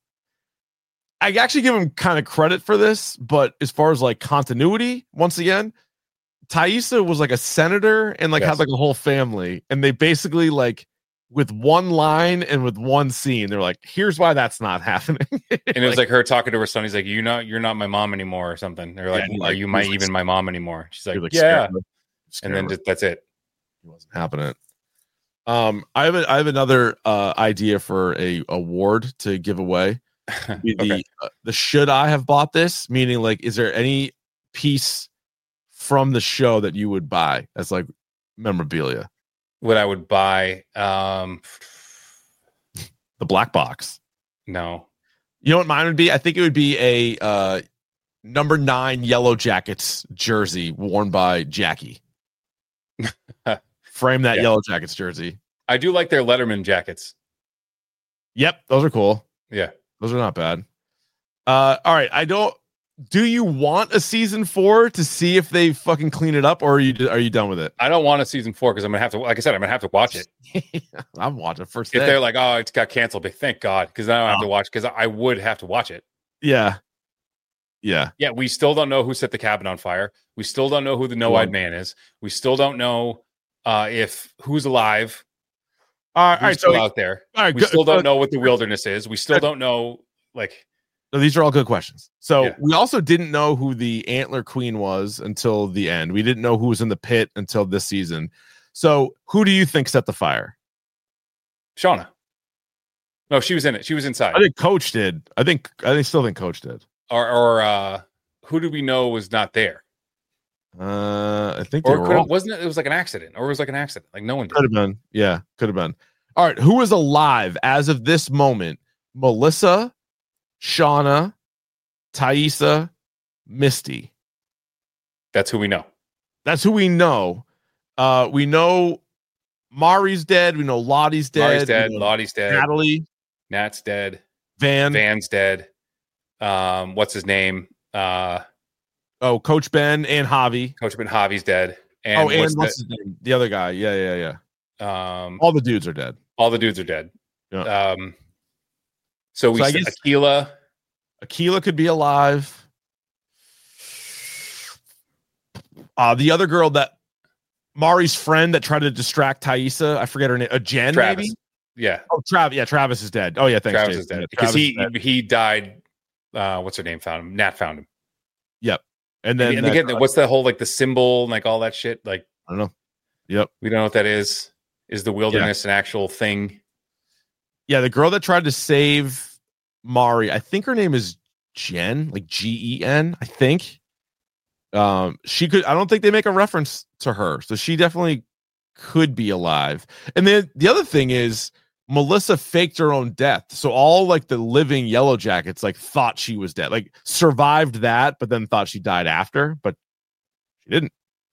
I actually give them kind of credit for this, but as far as like continuity, once again. Taissa was like a senator and like yes. had like a whole family, and they basically like with one line and with one scene. They're like, here's why that's not happening. And it was like, like her talking to her son. He's like, you know, you're not my mom anymore or something. They're like, yeah, are like, you my even like, my mom anymore? She's like, like yeah. Scared, scared and then just, that's it. It wasn't happening. Um, I have a, I have another uh, idea for a award to give away. The okay. uh, the should I have bought this? Meaning, like, is there any piece from the show that you would buy as like memorabilia? What I would buy, um, the black box. No, you know what mine would be? I think it would be a uh, number nine Yellow Jackets jersey worn by Jackie. Frame that yeah. Yellow Jackets jersey. I do like their Letterman jackets. Yep, those are cool. Yeah, those are not bad. Uh, all right, I don't. Do you want a season four to see if they fucking clean it up, or are you are you done with it? I don't want a season four because I'm gonna have to. Like I said, I'm gonna have to watch it. I'm watching first. If day. they're like, oh, it's got canceled, but thank God, because I don't have oh. to watch. Because I would have to watch it. Yeah, yeah, yeah. We still don't know who set the cabin on fire. We still don't know who the No-Eyed Man is. We still don't know uh, if who's alive. Uh, who's all right, still so out there. All right, we go, still don't uh, know what the wilderness is. We still don't know like. So these are all good questions. So yeah. we also didn't know who the Antler Queen was until the end. We didn't know who was in the pit until this season. So who do you think set the fire? Shauna. No, she was in it. She was inside. I think Coach did. I think I think still think Coach did. Or or uh, who did we know was not there? Uh, I think or could, wasn't it? It was like an accident, or it was like an accident. Like no one did. Could have been. Yeah, could have been. All right, who is alive as of this moment? Melissa, Shauna, Taissa, Misty. That's who we know. That's who we know. Uh, we know Mari's dead. We know Lottie's dead. Mari's dead. Lottie's dead. Natalie. Nat's dead. Van. Van's dead. Um, what's his name? Uh, oh, Coach Ben and Javi. Coach Ben Javi's dead. And oh, and what's, what's the, his name? The other guy. Yeah, yeah, yeah. Um, all the dudes are dead. All the dudes are dead. Yeah. Um, so we so said Aquila. Aquila could be alive. Uh, the other girl that Mari's friend that tried to distract Taissa, I forget her name. Uh, Jen, Travis. maybe? Yeah. Oh, Travis. Yeah, Travis is dead. Oh, yeah, thanks. Travis Jason. is dead yeah, because he dead. he died. Uh, what's her name? Found him. Nat found him. Yep. And then and, and that, again, uh, what's that whole like the symbol and like all that shit? Like I don't know. Yep. We don't know what that is. Is the wilderness yeah. an actual thing? Yeah, the girl that tried to save Mari, I think her name is Jen, like G E N, I think. Um, she could, I don't think they make a reference to her, so she definitely could be alive. And then the other thing is Melissa faked her own death. So all like the living Yellow Jackets like thought she was dead, like survived that, but then thought she died after, but she didn't.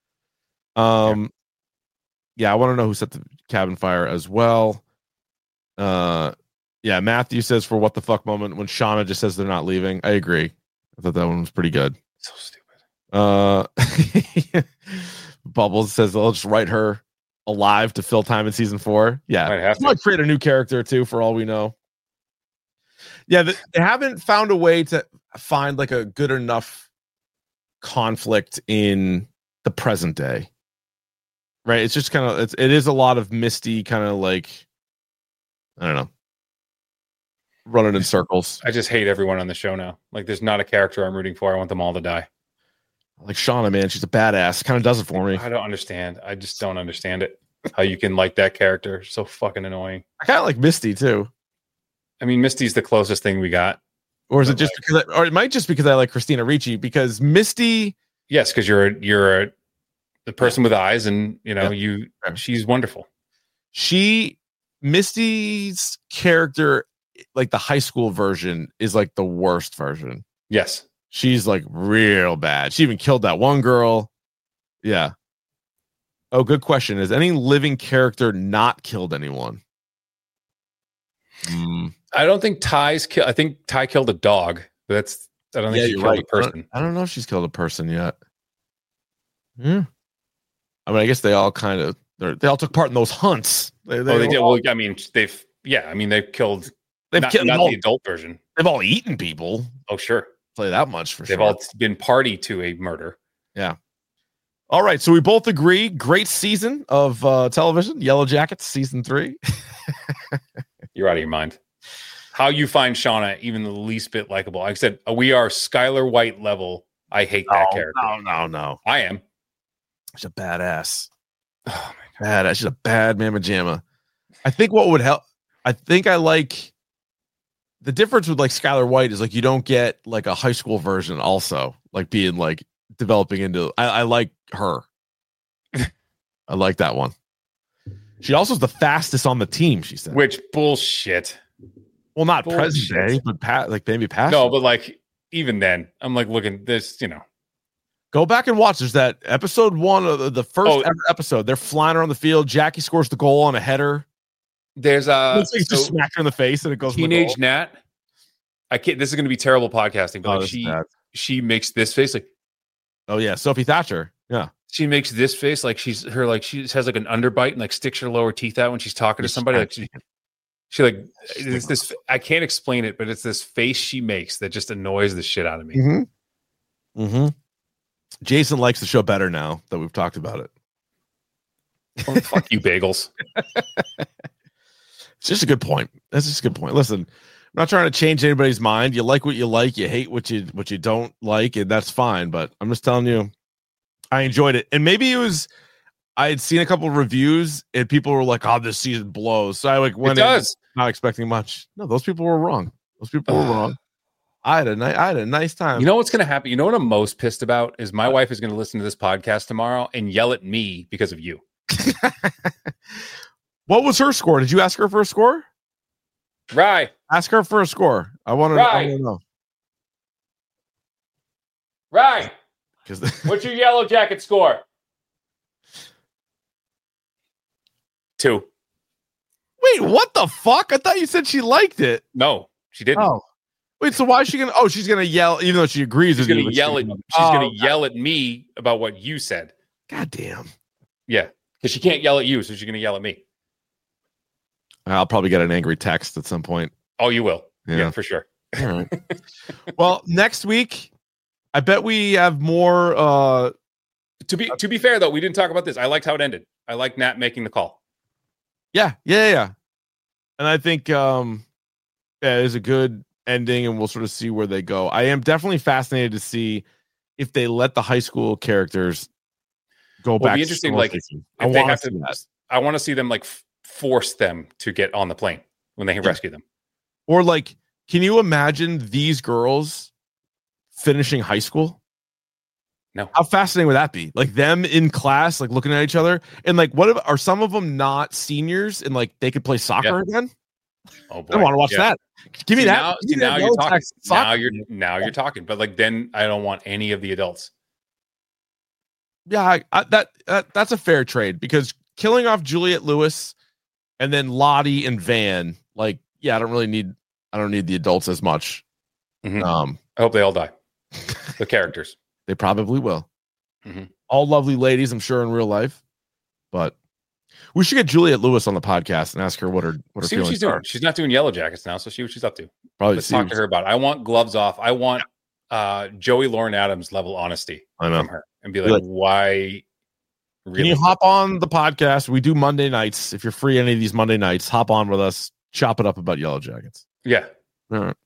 Um, yeah, I want to know who set the cabin fire as well. Uh, yeah, Matthew says for what the fuck moment when Shauna just says they're not leaving. I agree. I thought that one was pretty good. So stupid. Uh, Bubbles says they'll just write her alive to fill time in season four. Yeah, might have to. Might create a new character too, for all we know. Yeah, they, they haven't found a way to find like a good enough conflict in the present day. Right, it's just kind of it's it is a lot of Misty kind of like I don't know, running in circles. I just hate everyone on the show now. Like, there's not a character I'm rooting for. I want them all to die. Like Shauna, man, she's a badass. Kind of does it for me. I don't understand. I just don't understand it. How you can like that character? So fucking annoying. I kind of like Misty too. I mean, Misty's the closest thing we got. Or is it just like, because? I, or it might just because I like Christina Ricci because Misty. Yes, because you're you're a, the person with eyes, and you know yeah. you. She's wonderful. She Misty's character, like the high school version, is like the worst version. Yes. She's like real bad. She even killed that one girl. Yeah. Oh, good question. Has any living character not killed anyone? Mm. I don't think Ty's killed. I think Ty killed a dog. But that's. I don't think yeah, she killed right. a person. I don't, I don't know if she's killed a person yet. Yeah. I mean, I guess they all kind of they all took part in those hunts. They, they oh, they did. All, well, I mean, they've yeah. I mean, they've killed. They've not, killed not all, the adult version. They've all eaten people. Oh, sure. Play that much for they've sure. They've all been party to a murder. Yeah. All right. So we both agree. Great season of uh, television. Yellow Jackets season three. You're out of your mind. How you find Shauna even the least bit likable? Like I said, we are Skylar White level. I hate that no, character. No, no, no. I am. She's a badass. Oh my god, badass. She's a bad mamma jamma. I think what would help. I think I like the difference with like Skylar White is like you don't get like a high school version. Also, like being like developing into. I, I like her. I like that one. She also is the fastest on the team. She said, which bullshit. Well, not Bullshit. present day, but pat like maybe past. No, but like even then, I'm like looking this. You know, go back and watch. There's that episode one of the, the first Oh. ever episode. They're flying around the field. Jackie scores the goal on a header. There's a Looks like he just smacked her in the face and it goes in the teenage goal. Nat. I can't. This is going to be terrible podcasting, but Oh, like this is she bad. she makes this face like Oh yeah, Sophie Thatcher. Yeah. she makes this face like she's her like she has like an underbite and like sticks her lower teeth out when she's talking to somebody. Like she, she like it's this. I can't explain it, but it's this face she makes that just annoys the shit out of me. Mm-hmm. Mm-hmm. Jason likes the show better now that we've talked about it. Oh, fuck you, bagels. It's just a good point. That's just a good point. Listen, I'm not trying to change anybody's mind. You like what you like, you hate what you what you don't like, and that's fine. But I'm just telling you, I enjoyed it. And maybe it was I had seen a couple of reviews and people were like, "Oh, this season blows." So I like went It in does. not expecting much. No, those people were wrong. Those people were wrong. I had a nice I had a nice time. You know what's going to happen? You know what I'm most pissed about is my wife is going to listen to this podcast tomorrow and yell at me because of you. What was her score? Did you ask her for a score? Right. Ask her for a score. I want to Right. know. Right. Because What's your Yellow Jacket score? Two. wait, what the fuck? I thought you said she liked it. No, she didn't. Oh, wait. So why is she gonna? Oh, she's gonna yell, even though she agrees She's with going you. to but yell at. gonna- She's Oh, going to yell at me about what you said. God damn. Yeah, because she can't yell at you, so she's going to yell at me. I'll probably get an angry text at some point. Oh, you will. Yeah. Yeah, for sure. All right. Well, next week, I bet we have more. uh To be to be fair though, we didn't talk about this. I liked how it ended. I liked Nat making the call. Yeah, yeah, yeah. And I think um yeah, it is a good ending, and we'll sort of see where they go. I am definitely fascinated to see if they let the high school characters go Well, back. it'd be to interesting, school like station. if I they want have to see to. that. I want to see them like f- force them to get on the plane when they rescue them. Or like, can you imagine these girls finishing high school? No. How fascinating would that be? Like them in class, like looking at each other, and like, what if, are some of them not seniors and like they could play soccer Yeah. again? Oh boy, I want to watch Yeah. that. Give me See, that. Now, Give see, me that now you're Yellow talking. Jackets Now soccer. you're now you're talking. But like then I don't want any of the adults. Yeah, I, I, that, that that's a fair trade because killing off Juliette Lewis and then Lottie and Van, like, yeah, I don't really need. I don't need the adults as much. Mhm. Um, I hope they all die. The characters. They probably will. Mhm. All lovely ladies, I'm sure, in real life. But we should get Juliette Lewis on the podcast and ask her what her what her See what feelings she's doing. are. She's not doing Yellow Jackets now, so see what she's up to. Probably Let's see talk what- to her about it. I want gloves off. I want uh, Joey Lauren Adams level honesty I know. from her and be Be like, like, why? Really? Can you hop on the podcast? We do Monday nights. If you're free any of these Monday nights, hop on with us. Chop it up about Yellow Jackets. Yeah. All right.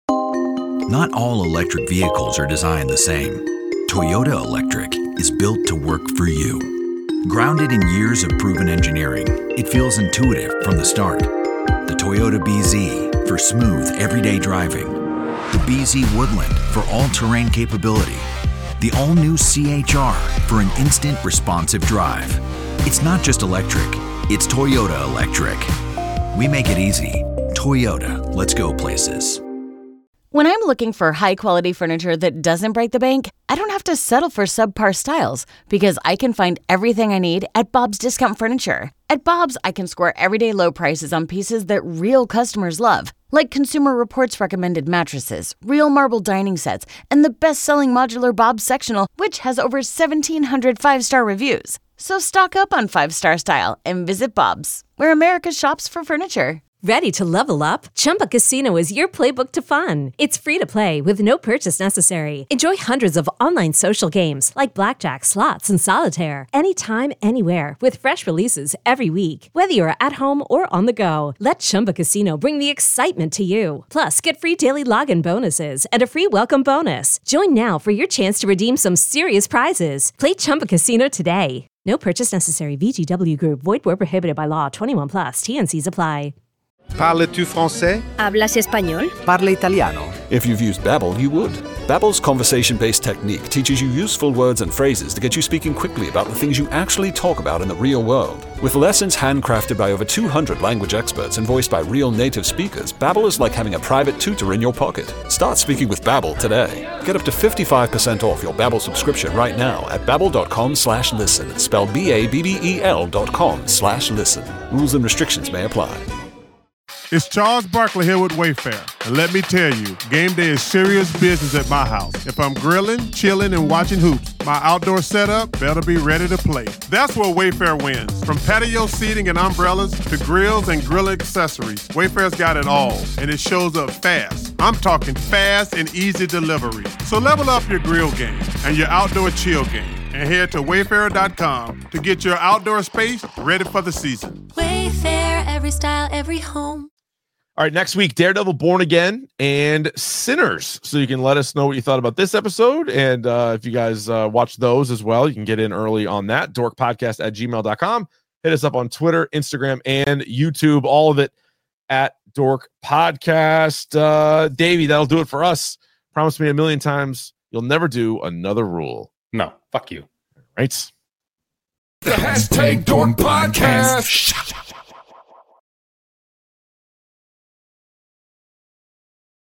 Not all electric vehicles are designed the same. Toyota Electric is built to work for you. Grounded in years of proven engineering, it feels intuitive from the start. The Toyota B Z for smooth, everyday driving. The B Z Woodland for all-terrain capability. The all-new C H R for an instant responsive drive. It's not just electric, it's Toyota Electric. We make it easy. Toyota, let's go places. When I'm looking for high-quality furniture that doesn't break the bank, I don't have to settle for subpar styles because I can find everything I need at Bob's Discount Furniture. At Bob's, I can score everyday low prices on pieces that real customers love, like Consumer Reports recommended mattresses, real marble dining sets, and the best-selling modular Bob's sectional, which has over seventeen hundred five-star reviews. So stock up on five-star style and visit Bob's, where America shops for furniture. Ready to level up? Chumba Casino is your playbook to fun. It's free to play with no purchase necessary. Enjoy hundreds of online social games like blackjack, slots, and solitaire anytime, anywhere with fresh releases every week. Whether you're at home or on the go, let Chumba Casino bring the excitement to you. Plus, get free daily login bonuses and a free welcome bonus. Join now for your chance to redeem some serious prizes. Play Chumba Casino today. No purchase necessary. V G W Group. Void where prohibited by law. twenty-one plus. T N Cs apply. Parles-tu français? ¿Hablas español? Parla italiano. If you've used Babbel, you would. Babbel's conversation-based technique teaches you useful words and phrases to get you speaking quickly about the things you actually talk about in the real world. With lessons handcrafted by over two hundred language experts and voiced by real native speakers, Babbel is like having a private tutor in your pocket. Start speaking with Babbel today. Get up to fifty-five percent off your Babbel subscription right now at babbel.com slash listen. Spelled B A B B E L dot com slash listen. Rules and restrictions may apply. It's Charles Barkley here with Wayfair. And let me tell you, game day is serious business at my house. If I'm grilling, chilling, and watching hoops, my outdoor setup better be ready to play. That's where Wayfair wins. From patio seating and umbrellas to grills and grill accessories, Wayfair's got it all, and it shows up fast. I'm talking fast and easy delivery. So level up your grill game and your outdoor chill game, and head to wayfair dot com to get your outdoor space ready for the season. Wayfair, every style, every home. All right, next week, Daredevil, Born Again, and Sinners. So you can let us know what you thought about this episode. And uh, if you guys uh, watch those as well, you can get in early on that. dorkpodcast at gmail dot com. Hit us up on Twitter, Instagram, and YouTube. All of it at Dork Podcast. Uh, Davey, that'll do it for us. Promise me a million times you'll never do another rule. No, fuck you. Right? The hashtag Dork Podcast.